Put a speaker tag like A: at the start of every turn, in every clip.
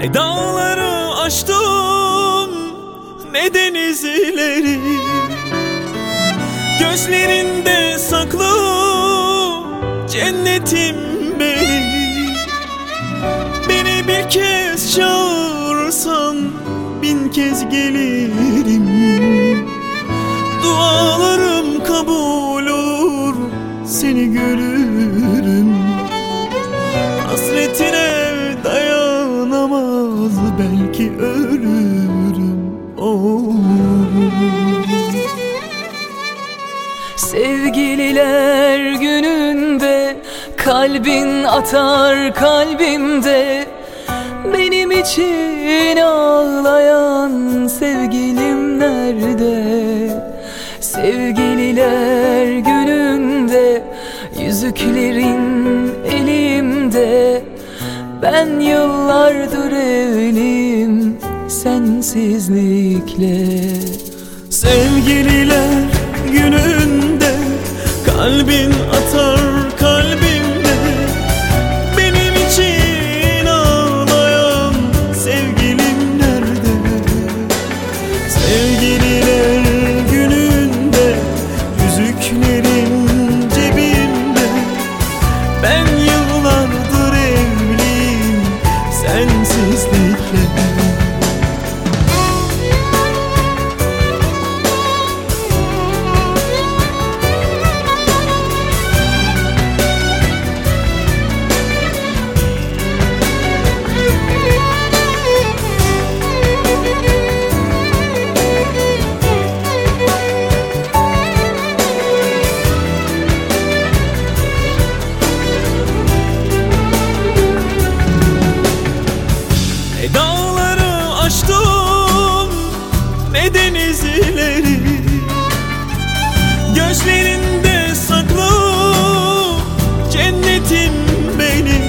A: Ne dağları aştım, ne denizleri. Gözlerinde saklı cennetim benim. Beni bir kez çağırsan bin kez gelirim. Dualarım kabul olur, seni görürüm. Hasretine dayanamaz, belki ölürüm.
B: Sevgililer gününde kalbin atar kalbimde. Benim için ağlayan sevgilim nerede? Sevgililer gününde yüzüklerin elimde. Ben yıllardır evliyim sensizlikle.
A: Sevgililer gününde kalbin atar kalbimde. Benim için ağlayan sevgilim nerede? Sevgililer gününde yüzüklerin cebimde. Ben yıllardır evliyim sensizlikle. Ne dağları aştım, ne denizleri. Gözlerinde saklı cennetim benim.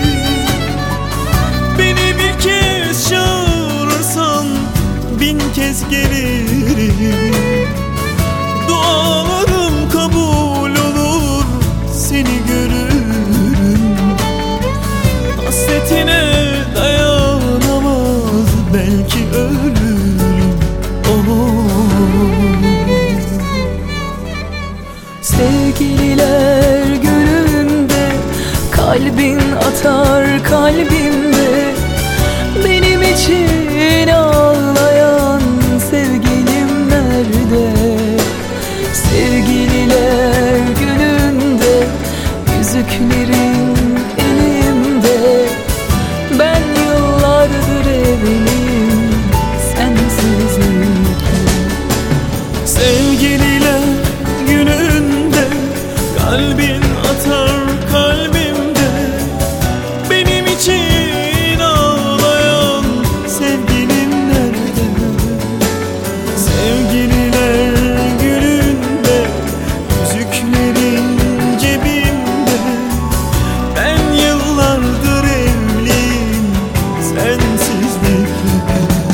A: Beni bir kez çağırırsan bin kez gelirim. Dualarım kabul olur, seni görürüm. Hasretine dayanamaz, belki ölürüm.
B: Sevgililer gününde kalbin atar kalbimde. Benim için ağlayan sevgilim nerede? Sevgililer gününde yüzüklerin elimde. Ben yıllardır evliyim sensizlikle.
A: Sevgililer gününde kalbin atar kalbimde. Benim için ağlayan sevgilim nerede? Sevgililer gününde yüzüklerin cebimde. Ben yıllardır evliyim sensizlikle.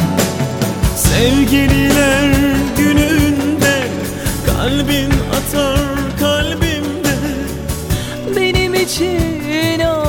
A: Sevgililer gününde kalbin atar kalbimde.
B: Benim için